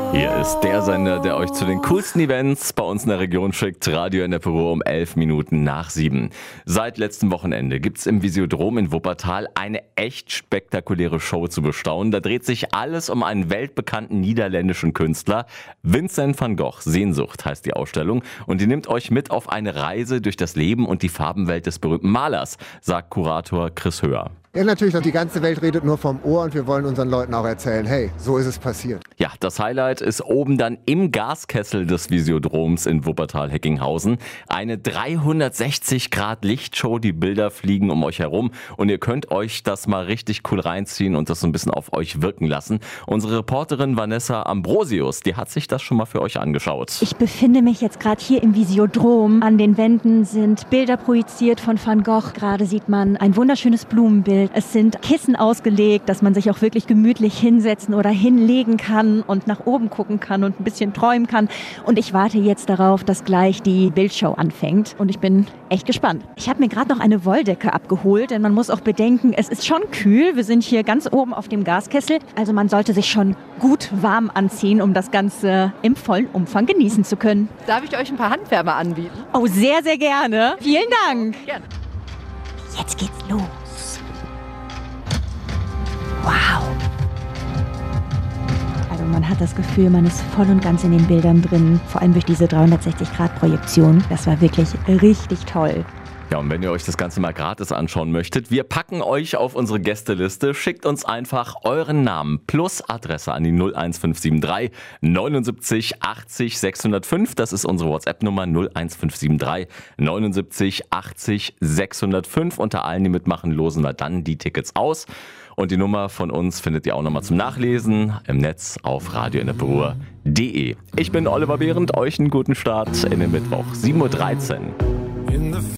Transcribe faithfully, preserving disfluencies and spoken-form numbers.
Hier ist der Sender, der euch zu den coolsten Events bei uns in der Region schickt. Radio in der Büro um elf Minuten nach sieben. Seit letztem Wochenende gibt's im Visiodrom in Wuppertal eine echt spektakuläre Show zu bestaunen. Da dreht sich alles um einen weltbekannten niederländischen Künstler. Vincent van Gogh, Sehnsucht heißt die Ausstellung. Und die nimmt euch mit auf eine Reise durch das Leben und die Farbenwelt des berühmten Malers, sagt Kurator Chris Höher. Ja, natürlich, die ganze Welt redet nur vom Ohr und wir wollen unseren Leuten auch erzählen, hey, so ist es passiert. Ja, das Highlight ist oben dann im Gaskessel des Visiodroms in Wuppertal-Heckinghausen. Eine dreihundertsechzig Grad Lichtshow, die Bilder fliegen um euch herum und ihr könnt euch das mal richtig cool reinziehen und das so ein bisschen auf euch wirken lassen. Unsere Reporterin Vanessa Ambrosius, die hat sich das schon mal für euch angeschaut. Ich befinde mich jetzt gerade hier im Visiodrom. An den Wänden sind Bilder projiziert von Van Gogh. Gerade sieht man ein wunderschönes Blumenbild. Es sind Kissen ausgelegt, dass man sich auch wirklich gemütlich hinsetzen oder hinlegen kann und nach oben gucken kann und ein bisschen träumen kann. Und ich warte jetzt darauf, dass gleich die Bildshow anfängt. Und ich bin echt gespannt. Ich habe mir gerade noch eine Wolldecke abgeholt, denn man muss auch bedenken, es ist schon kühl. Wir sind hier ganz oben auf dem Gaskessel. Also man sollte sich schon gut warm anziehen, um das Ganze im vollen Umfang genießen zu können. Darf ich euch ein paar Handwärmer anbieten? Oh, sehr, sehr gerne. Vielen Dank. Gerne. Jetzt geht's los. Wow! Also man hat das Gefühl, man ist voll und ganz in den Bildern drin, vor allem durch diese dreihundertsechzig Grad Projektion. Das war wirklich richtig toll. Ja, und wenn ihr euch das Ganze mal gratis anschauen möchtet, wir packen euch auf unsere Gästeliste. Schickt uns einfach euren Namen plus Adresse an die null eins fünf sieben drei neunundsiebzig achtzig sechshundertfünf. Das ist unsere WhatsApp-Nummer null eins fünf sieben drei neunundsiebzig achtzig sechshundertfünf. Unter allen, die mitmachen, losen wir dann die Tickets aus. Und die Nummer von uns findet ihr auch nochmal zum Nachlesen im Netz auf radio in der büro punkt de. Ich bin Oliver Behrendt, euch einen guten Start in den Mittwoch, sieben Uhr dreizehn.